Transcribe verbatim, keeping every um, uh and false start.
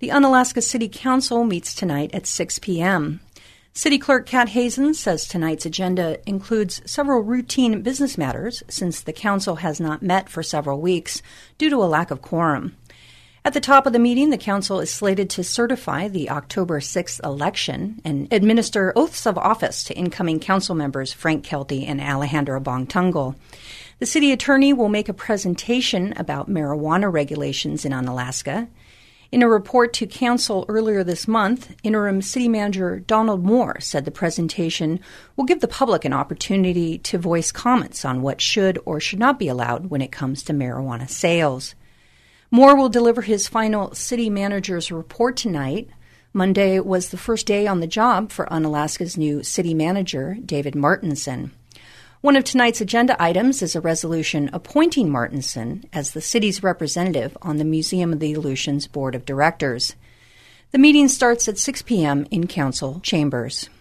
The Unalaska City Council meets tonight at six p.m. City Clerk Kat Hazen says tonight's agenda includes several routine business matters since the council has not met for several weeks due to a lack of quorum. At the top of the meeting, the council is slated to certify the October sixth election and administer oaths of office to incoming council members Frank Kelty and Alejandra Bongtungal. The city attorney will make a presentation about marijuana regulations in Unalaska. In a report to council earlier this month, interim city manager Donald Moore said the presentation will give the public an opportunity to voice comments on what should or should not be allowed when it comes to marijuana sales. Moore will deliver his final city manager's report tonight. Monday was the first day on the job for Unalaska's new city manager, David Martinson. One of tonight's agenda items is a resolution appointing Martinson as the city's representative on the Museum of the Aleutians Board of Directors. The meeting starts at six p.m. in council chambers.